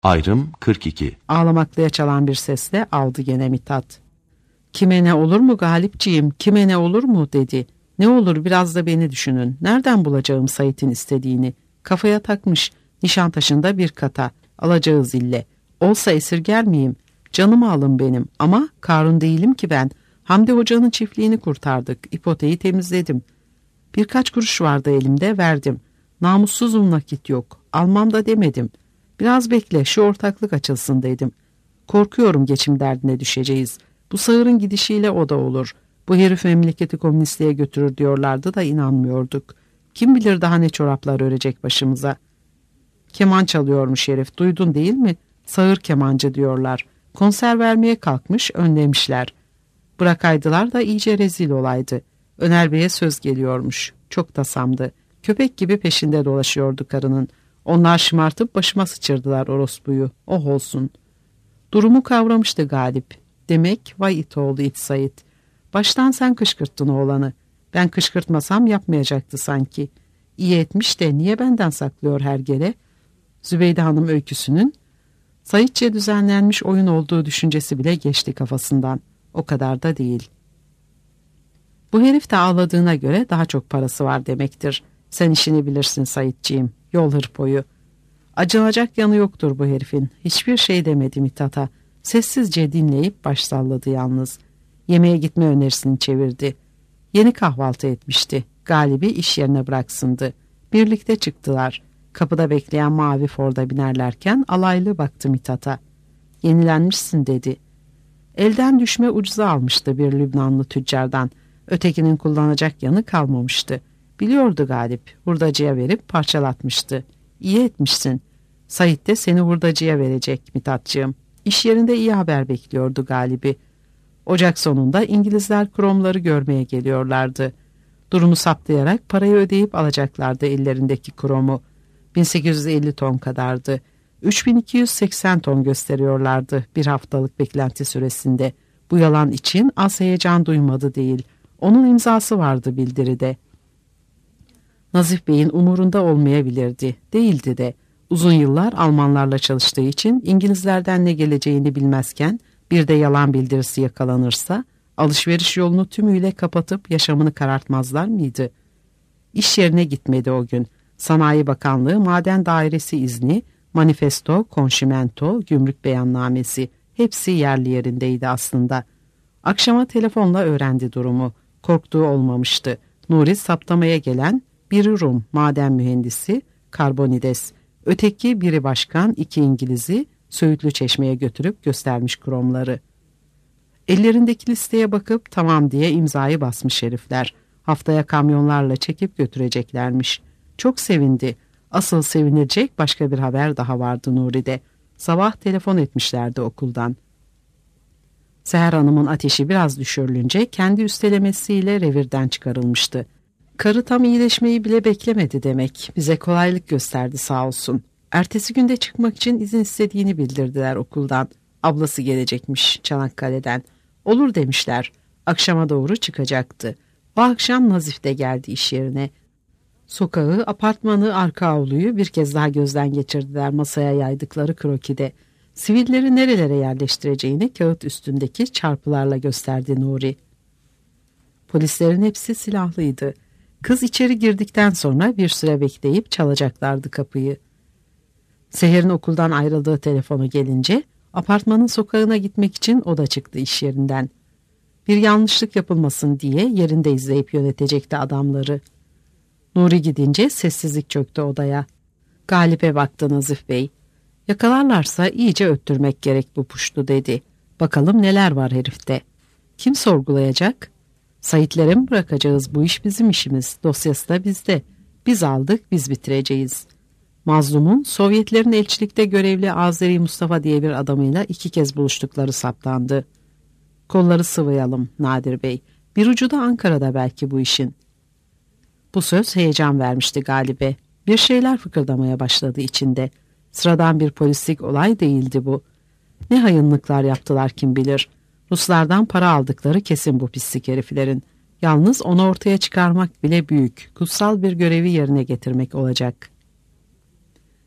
Ayrım 42. Ağlamaklıya çalan bir sesle aldı gene Mithat. Kime ne olur mu Galipciğim, kime ne olur mu dedi. Ne olur biraz da beni düşünün. Nereden bulacağım Sait'in istediğini? Kafaya takmış. Nişantaşı'nda bir kata. Alacağız ille. Olsa esirger miyim? Canımı alın benim. Ama Karun değilim ki ben. Hamdi Hoca'nın çiftliğini kurtardık. İpoteği temizledim. Birkaç kuruş vardı elimde, verdim. Namussuzum, nakit yok. Almam da demedim. Biraz bekle, şu ortaklık açılsın dedim. Korkuyorum geçim derdine düşeceğiz. Bu sağırın gidişiyle o da olur. Bu herif memleketi komünistliğe götürür diyorlardı da inanmıyorduk. Kim bilir daha ne çoraplar örecek başımıza. Keman çalıyormuş herif, duydun değil mi? Sağır kemancı diyorlar. Konser vermeye kalkmış, önlemişler. Bırakaydılar da iyice rezil olaydı. Öner Bey'e söz geliyormuş. Çok tasamdı. Köpek gibi peşinde dolaşıyordu karının. Onlar şımartıp başıma sıçırdılar orospuyu. Oh olsun. Durumu kavramıştı Galip. Demek vay it oğlu it Sait. Baştan sen kışkırttın oğlanı. Ben kışkırtmasam yapmayacaktı sanki. İyi etmiş de niye benden saklıyor her gele? Zübeyde Hanım öyküsünün Saitçe düzenlenmiş oyun olduğu düşüncesi bile geçti kafasından. O kadar da değil. Bu herif de ağladığına göre daha çok parası var demektir. Sen işini bilirsin Saitciğim. Yol hırpoyu. Acınacak yanı yoktur bu herifin. Hiçbir şey demedi Mithat'a. Sessizce dinleyip baş salladı yalnız. Yemeğe gitme önerisini çevirdi. Yeni kahvaltı etmişti. Galip'i iş yerine bıraksındı. Birlikte çıktılar. Kapıda bekleyen mavi Ford'a binerlerken alaylı baktı Mithat'a. Yenilenmişsin dedi. Elden düşme ucuza almıştı bir Lübnanlı tüccardan. Ötekinin kullanacak yanı kalmamıştı. Biliyordu Galip. Hurdacıya verip parçalatmıştı. İyi etmişsin. Sait de seni hurdacıya verecek Mithatcığım. İş yerinde iyi haber bekliyordu Galip'i. Ocak sonunda İngilizler kromları görmeye geliyorlardı. Durumu saptayarak parayı ödeyip alacaklardı ellerindeki kromu. 1850 ton kadardı. 3280 ton gösteriyorlardı bir haftalık beklenti süresinde. Bu yalan için az heyecan duymadı değil. Onun imzası vardı bildiride. Nazif Bey'in umurunda olmayabilirdi. Değildi de. Uzun yıllar Almanlarla çalıştığı için İngilizlerden ne geleceğini bilmezken bir de yalan bildirisi yakalanırsa alışveriş yolunu tümüyle kapatıp yaşamını karartmazlar mıydı? İş yerine gitmedi o gün. Sanayi Bakanlığı Maden Dairesi izni, manifesto, konşimento, gümrük beyannamesi hepsi yerli yerindeydi aslında. Akşama telefonla öğrendi durumu. Korktuğu olmamıştı. Nuri saptamaya gelen biri Rum maden mühendisi Karbonides, öteki biri başkan, iki İngiliz'i Söğütlü Çeşme'ye götürüp göstermiş kromları. Ellerindeki listeye bakıp tamam diye imzayı basmış herifler. Haftaya kamyonlarla çekip götüreceklermiş. Çok sevindi. Asıl sevinecek başka bir haber daha vardı Nuri'de. Sabah telefon etmişlerdi okuldan. Seher Hanım'ın ateşi biraz düşürülünce kendi üstelemesiyle revirden çıkarılmıştı. Karı tam iyileşmeyi bile beklemedi demek. Bize kolaylık gösterdi sağ olsun. Ertesi günde çıkmak için izin istediğini bildirdiler okuldan. Ablası gelecekmiş Çanakkale'den. Olur demişler. Akşama doğru çıkacaktı. O akşam Nazif de geldi iş yerine. Sokağı, apartmanı, arka avluyu bir kez daha gözden geçirdiler masaya yaydıkları krokide. Sivilleri nerelere yerleştireceğini kağıt üstündeki çarpılarla gösterdi Nuri. Polislerin hepsi silahlıydı. Kız içeri girdikten sonra bir süre bekleyip çalacaklardı kapıyı. Seher'in okuldan ayrıldığı telefonu gelince apartmanın sokağına gitmek için o da çıktı iş yerinden. Bir yanlışlık yapılmasın diye yerinde izleyip yönetecekti adamları. Nuri gidince sessizlik çöktü odaya. Galip'e baktı Nazif Bey. Yakalarlarsa iyice öttürmek gerek bu puştu dedi. Bakalım neler var herifte. Kim sorgulayacak? Sait'lere mi bırakacağız, bu iş bizim işimiz, dosyası da bizde. Biz aldık, biz bitireceğiz. Mazlum'un Sovyetlerin elçilikte görevli Azeri Mustafa diye bir adamıyla 2 kez buluştukları saptandı. Kolları sıvayalım Nadir Bey. Bir ucu da Ankara'da belki bu işin. Bu söz heyecan vermişti Galip'e. Bir şeyler fıkırdamaya başladı içinde. Sıradan bir polislik olay değildi bu. Ne hayınlıklar yaptılar kim bilir. Ruslardan para aldıkları kesin bu pislik heriflerin. Yalnız onu ortaya çıkarmak bile büyük, kutsal bir görevi yerine getirmek olacak.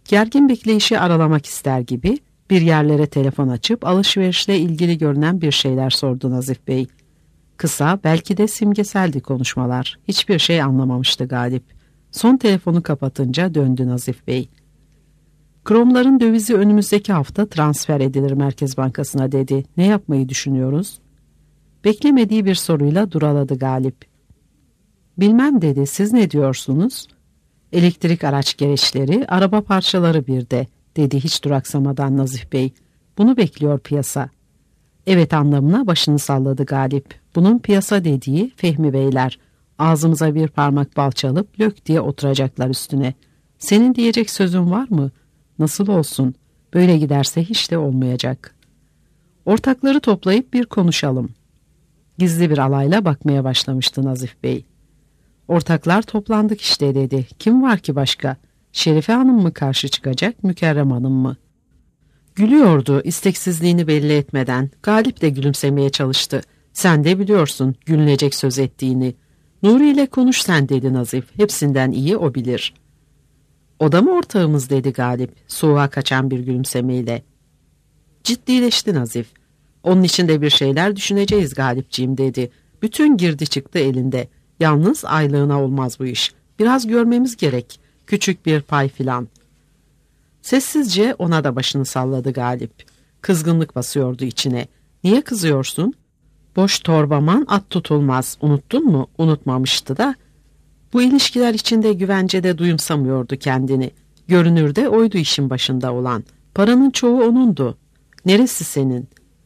Gergin bekleyişi aralamak ister gibi bir yerlere telefon açıp alışverişle ilgili görünen bir şeyler sordu Nazif Bey. Kısa, belki de simgeseldi konuşmalar. Hiçbir şey anlamamıştı Galip. Son telefonu kapatınca döndü Nazif Bey. Kromların dövizi önümüzdeki hafta transfer edilir Merkez Bankası'na dedi. Ne yapmayı düşünüyoruz? Beklemediği bir soruyla duraladı Galip. Bilmem dedi, siz ne diyorsunuz? Elektrik araç gereçleri, araba parçaları bir de, dedi hiç duraksamadan Nazif Bey. Bunu bekliyor piyasa. Evet anlamına başını salladı Galip. Bunun piyasa dediği Fehmi Beyler. Ağzımıza bir parmak bal çalıp lök diye oturacaklar üstüne. Senin diyecek sözün var mı? Nasıl olsun? Böyle giderse hiç de olmayacak. Ortakları toplayıp bir konuşalım. Gizli bir alayla bakmaya başlamıştı Nazif Bey. Ortaklar toplandık işte dedi. Kim var ki başka? Şerife Hanım mı karşı çıkacak, Mükerrem Hanım mı? Gülüyordu isteksizliğini belli etmeden. Galip de gülümsemeye çalıştı. Sen de biliyorsun gülünecek söz ettiğini. Nuri ile konuş sen dedi Nazif. Hepsinden iyi o bilir. O da mı ortağımız dedi Galip soğuğa kaçan bir gülümsemeyle. Ciddileşti Nazif. Onun için de bir şeyler düşüneceğiz Galipciğim dedi. Bütün girdi çıktı elinde. Yalnız aylığına olmaz bu iş. Biraz görmemiz gerek. Küçük bir pay filan. Sessizce ona da başını salladı Galip. Kızgınlık basıyordu içine. Niye kızıyorsun? Boş torbaman at tutulmaz. Unuttun mu? Unutmamıştı da. Bu ilişkiler içinde güvencede duyumsamıyordu kendini. Görünürde oydu işin başında olan. Paranın çoğu onundu. Neresi senin?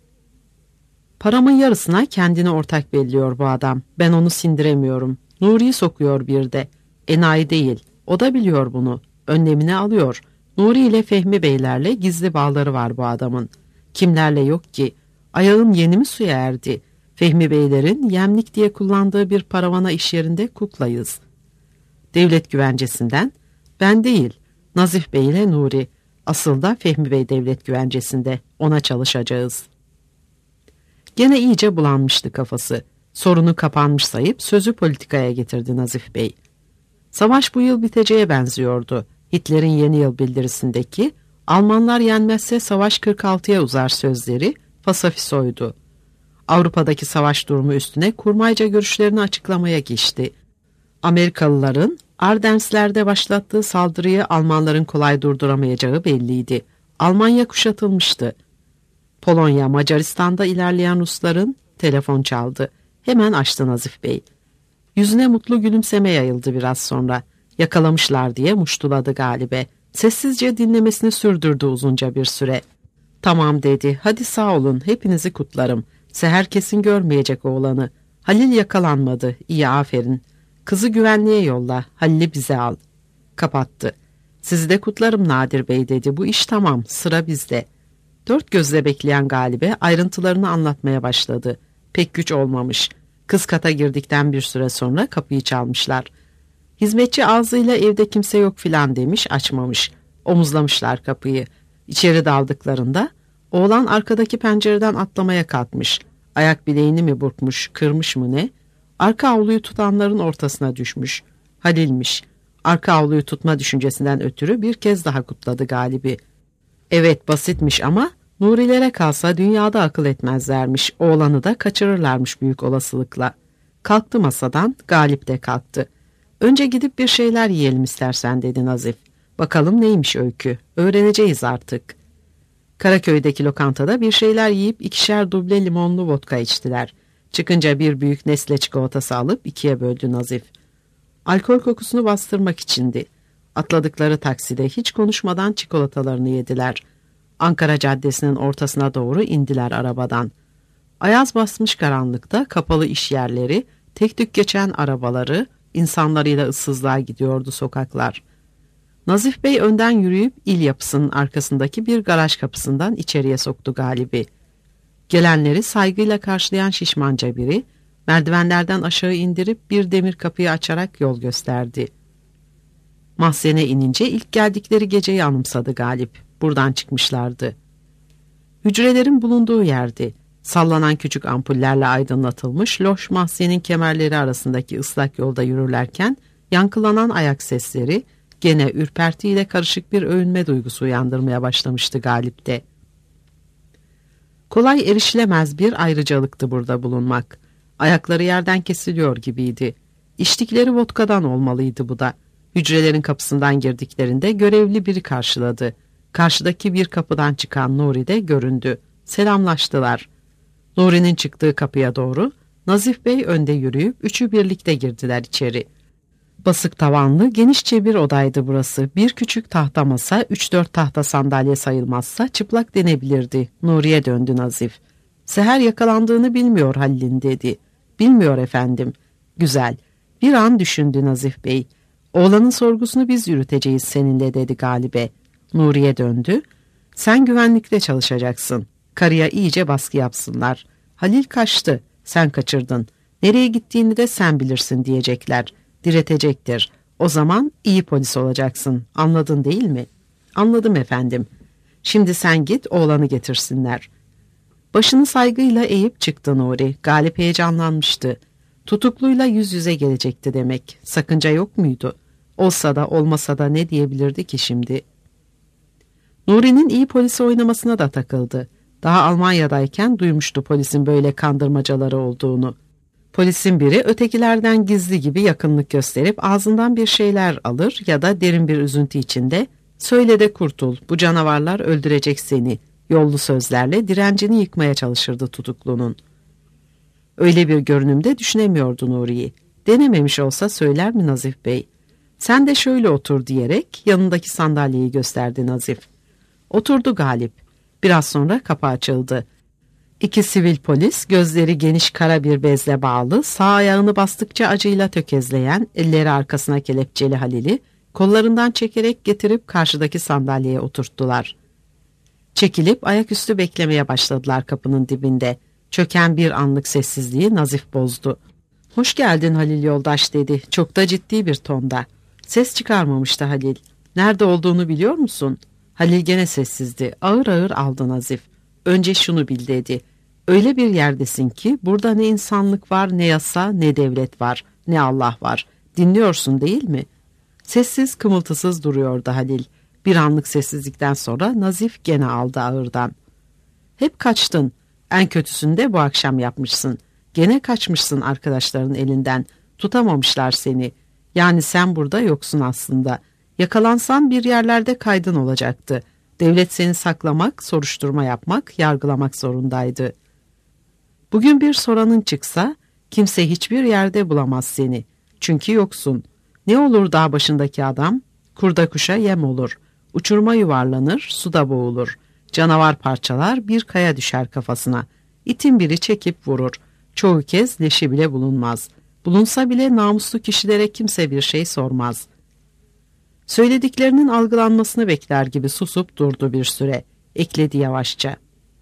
Paramın yarısına kendini ortak belliyor bu adam. Ben onu sindiremiyorum. Nuri'yi sokuyor bir de. Enayi değil. O da biliyor bunu. Önlemini alıyor. Nuri ile Fehmi Beylerle gizli bağları var bu adamın. Kimlerle yok ki? Ayağım yeni mi suya erdi? Fehmi Beylerin yemlik diye kullandığı bir paravana iş yerinde kuklayız. Devlet güvencesinden ben değil, Nazif Bey ile Nuri. Asıl da Fehmi Bey devlet güvencesinde. Ona çalışacağız. Gene iyice bulanmıştı kafası. Sorunu kapanmış sayıp sözü politikaya getirdi Nazif Bey. Savaş bu yıl biteceğe benziyordu. Hitler'in yeni yıl bildirisindeki Almanlar yenmezse savaş 46'ya uzar sözleri fasafisoydu. Avrupa'daki savaş durumu üstüne kurmayca görüşlerini açıklamaya geçti. Amerikalıların Ardensler'de başlattığı saldırıyı Almanların kolay durduramayacağı belliydi. Almanya kuşatılmıştı. Polonya, Macaristan'da ilerleyen Rusların telefon çaldı. Hemen açtı Nazif Bey. Yüzüne mutlu gülümseme yayıldı biraz sonra. Yakalamışlar diye muştuladı Galip'e. Sessizce dinlemesini sürdürdü uzunca bir süre. Tamam dedi. Hadi sağ olun. Hepinizi kutlarım. Seher kesin görmeyecek oğlanı. Halil yakalanmadı. İyi aferin. Kızı güvenliğe yolla. Halil'i bize al. Kapattı. Sizi de kutlarım Nadir Bey dedi. Bu iş tamam. Sıra bizde. Dört gözle bekleyen Galip'e ayrıntılarını anlatmaya başladı. Pek güç olmamış. Kız kata girdikten bir süre sonra kapıyı çalmışlar. Hizmetçi ağzıyla evde kimse yok filan demiş, açmamış. Omuzlamışlar kapıyı. İçeri daldıklarında oğlan arkadaki pencereden atlamaya kalkmış. Ayak bileğini mi burkmuş, kırmış mı ne? Arka avluyu tutanların ortasına düşmüş. Halil'miş. Arka avluyu tutma düşüncesinden ötürü bir kez daha kutladı Galip'i. Evet basitmiş ama Nurilere kalsa dünyada akıl etmezlermiş. Oğlanı da kaçırırlarmış büyük olasılıkla. Kalktı masadan, Galip de kalktı. Önce gidip bir şeyler yiyelim istersen dedi Nazif. Bakalım neymiş öykü, öğreneceğiz artık. Karaköy'deki lokantada bir şeyler yiyip 2'şer duble limonlu vodka içtiler. Çıkınca bir büyük Nesle çikolatası alıp 2'ye böldü Nazif. Alkol kokusunu bastırmak içindi. Atladıkları takside hiç konuşmadan çikolatalarını yediler. Ankara Caddesi'nin ortasına doğru indiler arabadan. Ayaz basmış karanlıkta kapalı iş yerleri, tek tük geçen arabaları, insanlarıyla ıssızlığa gidiyordu sokaklar. Nazif Bey önden yürüyüp il yapısının arkasındaki bir garaj kapısından içeriye soktu Galip'i. Gelenleri saygıyla karşılayan şişmanca biri, merdivenlerden aşağı indirip bir demir kapıyı açarak yol gösterdi. Mahzene inince ilk geldikleri geceyi anımsadı Galip. Buradan çıkmışlardı. Hücrelerin bulunduğu yerdi. Sallanan küçük ampullerle aydınlatılmış loş mahzenin kemerleri arasındaki ıslak yolda yürürlerken yankılanan ayak sesleri, gene ürpertiyle karışık bir övünme duygusu uyandırmaya başlamıştı Galip'te. Kolay erişilemez bir ayrıcalıktı burada bulunmak. Ayakları yerden kesiliyor gibiydi. İçtikleri vodkadan olmalıydı bu da. Hücrelerin kapısından girdiklerinde görevli biri karşıladı. Karşıdaki bir kapıdan çıkan Nuri de göründü. Selamlaştılar. Nuri'nin çıktığı kapıya doğru Nazif Bey önde yürüyüp üçü birlikte girdiler içeri. Basık tavanlı, genişçe bir odaydı burası. Bir küçük tahta masa, 3-4 tahta sandalye sayılmazsa çıplak denebilirdi. Nuri'ye döndü Nazif. Seher yakalandığını bilmiyor Halil'in dedi. Bilmiyor efendim. Güzel. Bir an düşündü Nazif Bey. Oğlanın sorgusunu biz yürüteceğiz seninle dedi Galip'e. Nuri'ye döndü. Sen güvenlikte çalışacaksın. Karıya iyice baskı yapsınlar. Halil kaçtı. Sen kaçırdın. Nereye gittiğini de sen bilirsin diyecekler. Diretecektir. O zaman iyi polis olacaksın. Anladın değil mi? Anladım efendim. Şimdi sen git oğlanı getirsinler. Başını saygıyla eğip çıktı Nuri. Galip heyecanlanmıştı. Tutukluyla yüz yüze gelecekti demek. Sakınca yok muydu? Olsa da olmasa da ne diyebilirdi ki şimdi? Nuri'nin iyi polisi oynamasına da takıldı. Daha Almanya'dayken duymuştu polisin böyle kandırmacaları olduğunu. Polisin biri ötekilerden gizli gibi yakınlık gösterip ağzından bir şeyler alır ya da derin bir üzüntü içinde "Söyle de kurtul, bu canavarlar öldürecek seni" yollu sözlerle direncini yıkmaya çalışırdı tutuklunun. Öyle bir görünümde düşünemiyordu Nuri'yi. Denememiş olsa söyler mi Nazif Bey? Sen de şöyle otur diyerek yanındaki sandalyeyi gösterdi Nazif. Oturdu Galip. Biraz sonra kapı açıldı. İki sivil polis, gözleri geniş kara bir bezle bağlı, sağ ayağını bastıkça acıyla tökezleyen, elleri arkasına kelepçeli Halil'i kollarından çekerek getirip karşıdaki sandalyeye oturttular. Çekilip ayaküstü beklemeye başladılar kapının dibinde. Çöken bir anlık sessizliği Nazif bozdu. "Hoş geldin Halil yoldaş" dedi, çok da ciddi bir tonda. Ses çıkarmamıştı Halil. "Nerede olduğunu biliyor musun?" Halil gene sessizdi. Ağır ağır aldı Nazif. "Önce şunu bil" dedi. "Öyle bir yerdesin ki burada ne insanlık var, ne yasa, ne devlet var, ne Allah var. Dinliyorsun değil mi?" Sessiz, kımıltısız duruyordu Halil. Bir anlık sessizlikten sonra Nazif gene aldı ağırdan. "Hep kaçtın. En kötüsünü de bu akşam yapmışsın. Gene kaçmışsın arkadaşların elinden. Tutamamışlar seni. Yani sen burada yoksun aslında. Yakalansan bir yerlerde kaydın olacaktı. Devlet seni saklamak, soruşturma yapmak, yargılamak zorundaydı. Bugün bir soranın çıksa kimse hiçbir yerde bulamaz seni. Çünkü yoksun. Ne olur dağ başındaki adam? Kurda kuşa yem olur. Uçuruma yuvarlanır, suda boğulur. Canavar parçalar, bir kaya düşer kafasına. İtin biri çekip vurur. Çoğu kez leşi bile bulunmaz. Bulunsa bile namuslu kişilere kimse bir şey sormaz." Söylediklerinin algılanmasını bekler gibi susup durdu bir süre. Ekledi yavaşça.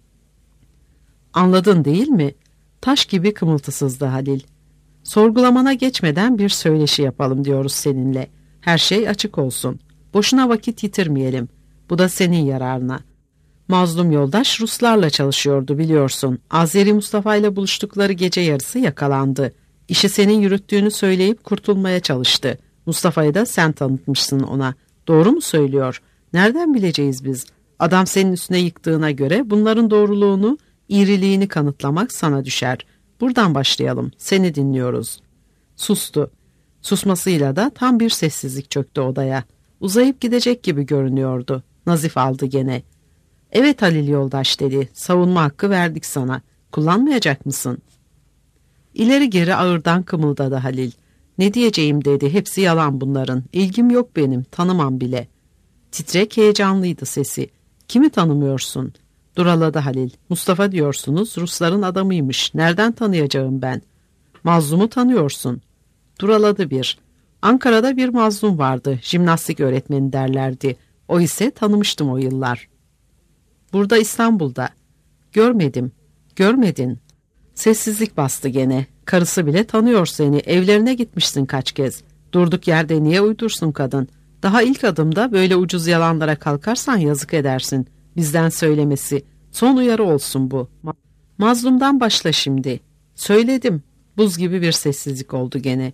"Anladın değil mi?" Taş gibi kımıltısızdı Halil. "Sorgulamana geçmeden bir söyleşi yapalım diyoruz seninle. Her şey açık olsun. Boşuna vakit yitirmeyelim. Bu da senin yararına. Mazlum yoldaş Ruslarla çalışıyordu biliyorsun. Azeri Mustafa ile buluştukları gece yarısı yakalandı. İşi senin yürüttüğünü söyleyip kurtulmaya çalıştı. Mustafa'yı da sen tanıtmışsın ona. Doğru mu söylüyor? Nereden bileceğiz biz? Adam senin üstüne yıktığına göre bunların doğruluğunu, İriliğini kanıtlamak sana düşer. Buradan başlayalım. Seni dinliyoruz." Sustu. Susmasıyla da tam bir sessizlik çöktü odaya. Uzayıp gidecek gibi görünüyordu. Nazif aldı gene. "Evet Halil yoldaş" dedi. "Savunma hakkı verdik sana. Kullanmayacak mısın?" İleri geri ağırdan kımıldadı Halil. "Ne diyeceğim" dedi. "Hepsi yalan bunların. İlgim yok benim. Tanımam bile." Titrek, heyecanlıydı sesi. "Kimi tanımıyorsun?" Duraladı Halil. "Mustafa diyorsunuz. Rusların adamıymış. Nereden tanıyacağım ben?" "Mazlum'u tanıyorsun." Duraladı bir. "Ankara'da bir mazlum vardı. Jimnastik öğretmeni derlerdi. O ise tanımıştım o yıllar." "Burada İstanbul'da." "Görmedim." "Görmedin." Sessizlik bastı gene. "Karısı bile tanıyor seni. Evlerine gitmişsin kaç kez. Durduk yerde niye uydursun kadın? Daha ilk adımda böyle ucuz yalanlara kalkarsan yazık edersin. Bizden söylemesi. Son uyarı olsun bu." "Mazlumdan başla şimdi." "Söyledim." Buz gibi bir sessizlik oldu gene.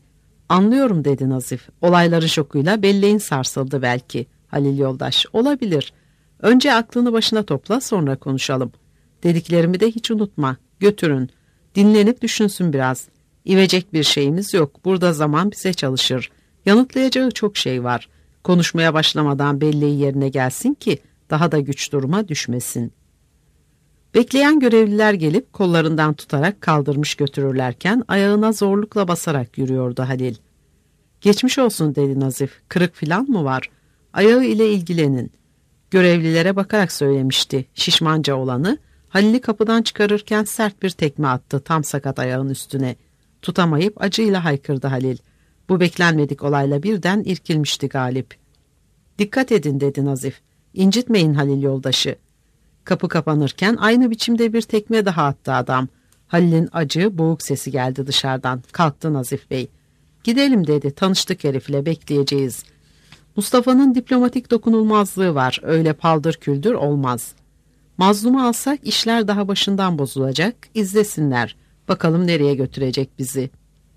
Anlıyorum dedi Nazif. Olayların şokuyla belleğin sarsıldı belki. Halil yoldaş, olabilir. Önce aklını başına topla, sonra konuşalım. Dediklerimi de hiç unutma. Götürün. Dinlenip düşünsün biraz. İvecek bir şeyimiz yok. Burada zaman bize çalışır. Yanıtlayacağı çok şey var. Konuşmaya başlamadan belleği yerine gelsin ki daha da güç duruma düşmesin. Bekleyen görevliler gelip kollarından tutarak kaldırmış götürürlerken ayağına zorlukla basarak yürüyordu Halil. Geçmiş olsun dedi Nazif. Kırık filan mı var? Ayağı ile ilgilenin. Görevlilere bakarak söylemişti. Şişmanca olanı Halil'i kapıdan çıkarırken sert bir tekme attı tam sakat ayağın üstüne. Tutamayıp acıyla haykırdı Halil. Bu beklenmedik olayla birden irkilmişti Galip. Dikkat edin dedi Nazif. İncitmeyin Halil yoldaşı. Kapı kapanırken aynı biçimde bir tekme daha attı adam. Halil'in acı, boğuk sesi geldi dışarıdan. Kalktı Nazif Bey. Gidelim dedi, tanıştık herifle, bekleyeceğiz. Mustafa'nın diplomatik dokunulmazlığı var, öyle paldır küldür olmaz. Mazlumu alsak işler daha başından bozulacak, izlesinler. Bakalım nereye götürecek bizi.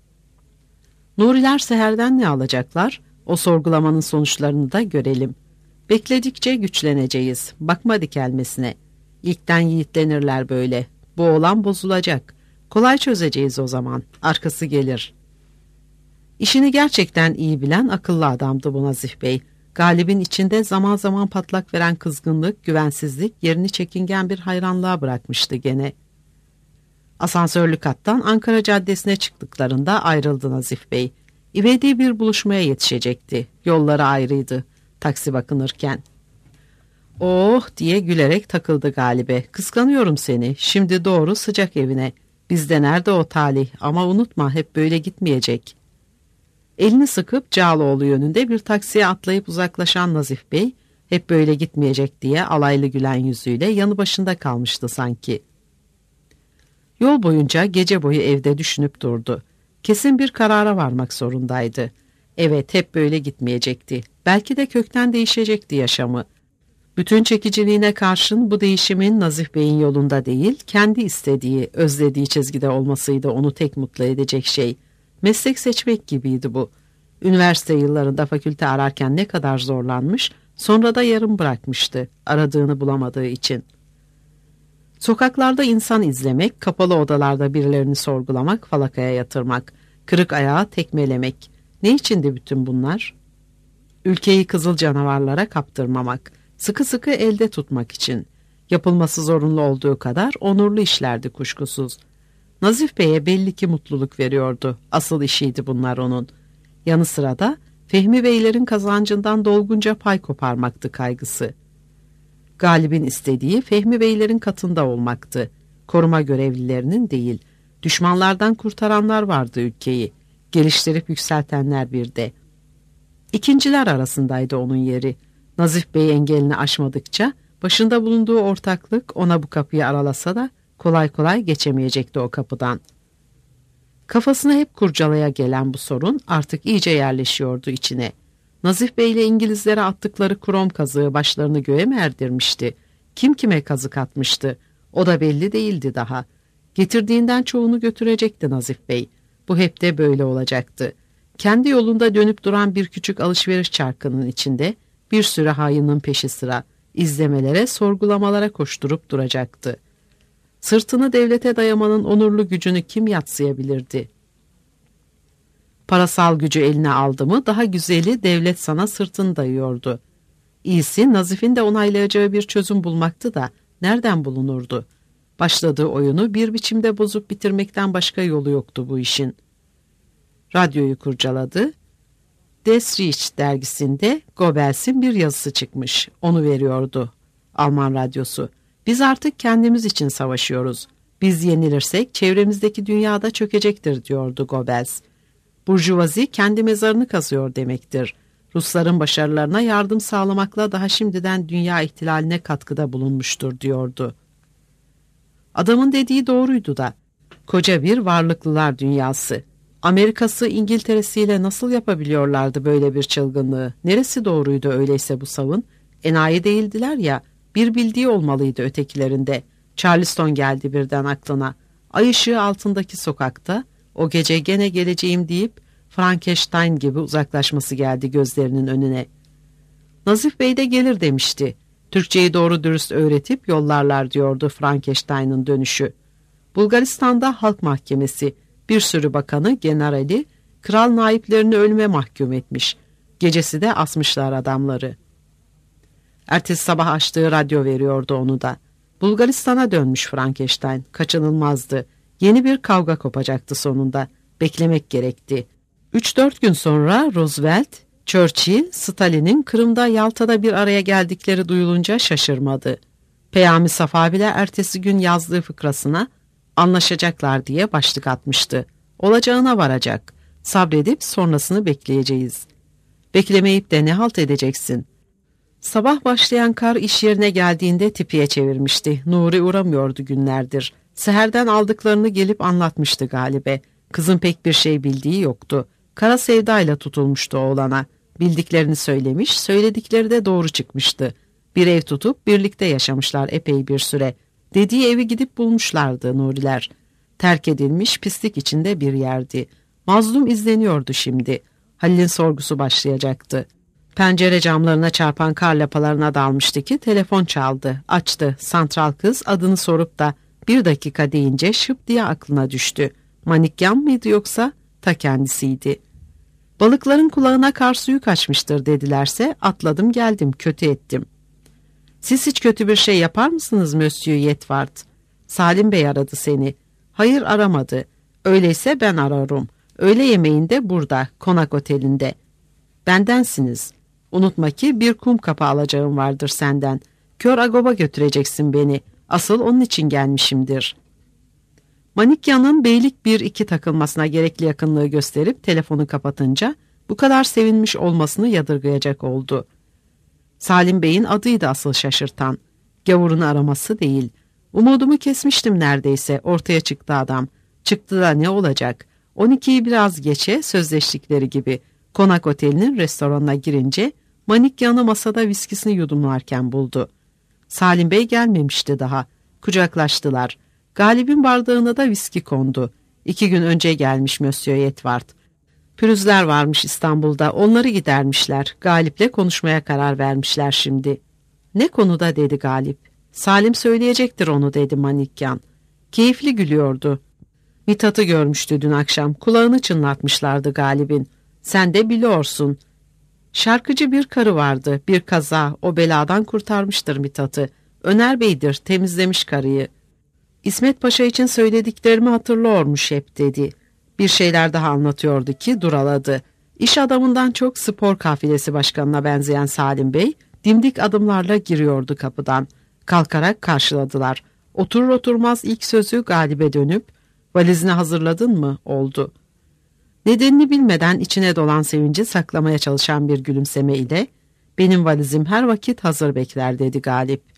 Nuriler seherden ne alacaklar? O sorgulamanın sonuçlarını da görelim. Bekledikçe güçleneceğiz. Bakma dikelmesine. İlkten yiğitlenirler böyle. Bu oğlan bozulacak. Kolay çözeceğiz o zaman. Arkası gelir. İşini gerçekten iyi bilen akıllı adamdı bu Nazif Bey. Galip'in içinde zaman zaman patlak veren kızgınlık, güvensizlik yerini çekingen bir hayranlığa bırakmıştı gene. Asansörlü kattan Ankara Caddesi'ne çıktıklarında ayrıldı Nazif Bey. İvedi bir buluşmaya yetişecekti. Yolları ayrıydı. Taksi bakınırken. Oh diye gülerek takıldı Galip'e. Kıskanıyorum seni. Şimdi doğru sıcak evine. Bizde nerede o talih, ama unutma hep böyle gitmeyecek. Elini sıkıp Cağaloğlu yönünde bir taksiye atlayıp uzaklaşan Nazif Bey hep böyle gitmeyecek diye alaylı gülen yüzüyle yanı başında kalmıştı sanki. Yol boyunca gece boyu evde düşünüp durdu. Kesin bir karara varmak zorundaydı. Evet, hep böyle gitmeyecekti. Belki de kökten değişecekti yaşamı. Bütün çekiciliğine karşın bu değişimin Nazif Bey'in yolunda değil, kendi istediği, özlediği çizgide olmasıydı onu tek mutlu edecek şey. Meslek seçmek gibiydi bu. Üniversite yıllarında fakülte ararken ne kadar zorlanmış, sonra da yarım bırakmıştı, aradığını bulamadığı için. Sokaklarda insan izlemek, kapalı odalarda birilerini sorgulamak, falakaya yatırmak, kırık ayağı tekmelemek. Ne içindi bütün bunlar? Ülkeyi kızıl canavarlara kaptırmamak, sıkı sıkı elde tutmak için. Yapılması zorunlu olduğu kadar onurlu işlerdi kuşkusuz. Nazif Bey'e belli ki mutluluk veriyordu. Asıl işiydi bunlar onun. Yanı sıra da Fehmi Beylerin kazancından dolgunca pay koparmaktı kaygısı. Galip'in istediği Fehmi Beylerin katında olmaktı. Koruma görevlilerinin değil, düşmanlardan kurtaranlar vardı ülkeyi. Geliştirip yükseltenler bir de. İkinciler arasındaydı onun yeri. Nazif Bey engelini aşmadıkça başında bulunduğu ortaklık ona bu kapıyı aralasa da kolay kolay geçemeyecekti o kapıdan. Kafasını hep kurcalaya gelen bu sorun artık iyice yerleşiyordu içine. Nazif Bey ile İngilizlere attıkları krom kazığı başlarını göğe mi erdirmişti? Kim kime kazık atmıştı? O da belli değildi daha. Getirdiğinden çoğunu götürecekti Nazif Bey. Bu hep de böyle olacaktı. Kendi yolunda dönüp duran bir küçük alışveriş çarkının içinde bir sürü hainin peşi sıra, izlemelere, sorgulamalara koşturup duracaktı. Sırtını devlete dayamanın onurlu gücünü kim yadsıyabilirdi? Parasal gücü eline aldı mı daha güzeli devlet sana sırtını dayıyordu. İyisi Nazif'in de onaylayacağı bir çözüm bulmaktı da nereden bulunurdu? Başladığı oyunu bir biçimde bozup bitirmekten başka yolu yoktu bu işin. Radyoyu kurcaladı. Des Reich dergisinde Goebbels'in bir yazısı çıkmış. Onu veriyordu. Alman radyosu. Biz artık kendimiz için savaşıyoruz. Biz yenilirsek çevremizdeki dünyada çökecektir diyordu Goebbels. Burjuvazi kendi mezarını kazıyor demektir. Rusların başarılarına yardım sağlamakla daha şimdiden dünya ihtilaline katkıda bulunmuştur diyordu. Adamın dediği doğruydu da. Koca bir varlıklılar dünyası. Amerika'sı İngiltere'siyle nasıl yapabiliyorlardı böyle bir çılgınlığı? Neresi doğruydu öyleyse bu savun? Enayi değildiler ya, bir bildiği olmalıydı ötekilerinde. Charleston geldi birden aklına. Ay ışığı altındaki sokakta, o gece gene geleceğim deyip Frankenstein gibi uzaklaşması geldi gözlerinin önüne. Nazif Bey de gelir demişti. Türkçeyi doğru dürüst öğretip yollarlar diyordu Frankenstein'ın dönüşü. Bulgaristan'da halk mahkemesi bir sürü bakanı, generali, kral naiplerini ölüme mahkum etmiş. Gecesi de asmışlar adamları. Ertesi sabah açtığı radyo veriyordu onu da. Bulgaristan'a dönmüş Frankenstein. Kaçınılmazdı. Yeni bir kavga kopacaktı sonunda. Beklemek gerekti. 3-4 gün sonra Roosevelt, Churchill, Stalin'in Kırım'da Yalta'da bir araya geldikleri duyulunca şaşırmadı. Peyami Safa bile ertesi gün yazdığı fıkrasına anlaşacaklar diye başlık atmıştı. Olacağına varacak. Sabredip sonrasını bekleyeceğiz. Beklemeyip de ne halt edeceksin? Sabah başlayan kar iş yerine geldiğinde tipiye çevirmişti. Nuri uğramıyordu günlerdir. Seherden aldıklarını gelip anlatmıştı galibe. Kızın pek bir şey bildiği yoktu. Kara sevdayla tutulmuştu oğlana. Bildiklerini söylemiş, söyledikleri de doğru çıkmıştı. Bir ev tutup birlikte yaşamışlar epey bir süre. Dediği evi gidip bulmuşlardı Nuriler. Terk edilmiş, pislik içinde bir yerdi. Mazlum izleniyordu şimdi. Halil'in sorgusu başlayacaktı. Pencere camlarına çarpan kar lapalarına dalmıştı ki telefon çaldı. Açtı. Santral kız adını sorup da 1 dakika deyince şıp diye aklına düştü. Manikyan mıydı yoksa? Ta kendisiydi. Balıkların kulağına kar suyu kaçmıştır dedilerse atladım geldim, kötü ettim. Siz hiç kötü bir şey yapar mısınız Monsieur Yetvart? Salim Bey aradı seni. Hayır aramadı. Öyleyse ben ararım. Öğle yemeğinde burada, konak otelinde. Bendensiniz. Unutma ki bir kum kapağı alacağım vardır senden. Kör Agop'a götüreceksin beni. Asıl onun için gelmişimdir. Manikya'nın beylik 1-2 takılmasına gerekli yakınlığı gösterip telefonu kapatınca bu kadar sevinmiş olmasını yadırgayacak oldu. Salim Bey'in adıydı asıl şaşırtan. Gavurunu araması değil. Umudumu kesmiştim neredeyse, ortaya çıktı adam. Çıktı da ne olacak? 12'yi biraz geçe sözleştikleri gibi konak otelinin restoranına girince Manikya'nı masada viskisini yudumlarken buldu. Salim Bey gelmemişti daha. Kucaklaştılar. Galip'in bardağına da viski kondu. 2 gün önce gelmiş Monsieur Yetvart. Pürüzler varmış İstanbul'da, onları gidermişler. Galip'le konuşmaya karar vermişler şimdi. Ne konuda dedi Galip. Salim söyleyecektir onu dedi Manikyan. Keyifli gülüyordu. Mithat'ı görmüştü dün akşam. Kulağını çınlatmışlardı Galip'in. Sen de biliyorsun. Şarkıcı bir karı vardı. Bir kaza. O beladan kurtarmıştır Mithat'ı. Öner Bey'dir. Temizlemiş karıyı. İsmet Paşa için söylediklerimi hatırlıyormuş hep dedi. Bir şeyler daha anlatıyordu ki duraladı. İş adamından çok spor kafilesi başkanına benzeyen Salim Bey dimdik adımlarla giriyordu kapıdan. Kalkarak karşıladılar. Oturur oturmaz ilk sözü Galip'e dönüp "Valizini hazırladın mı?" oldu. Nedenini bilmeden içine dolan sevinci saklamaya çalışan bir gülümseme ile "Benim valizim her vakit hazır bekler" dedi Galip.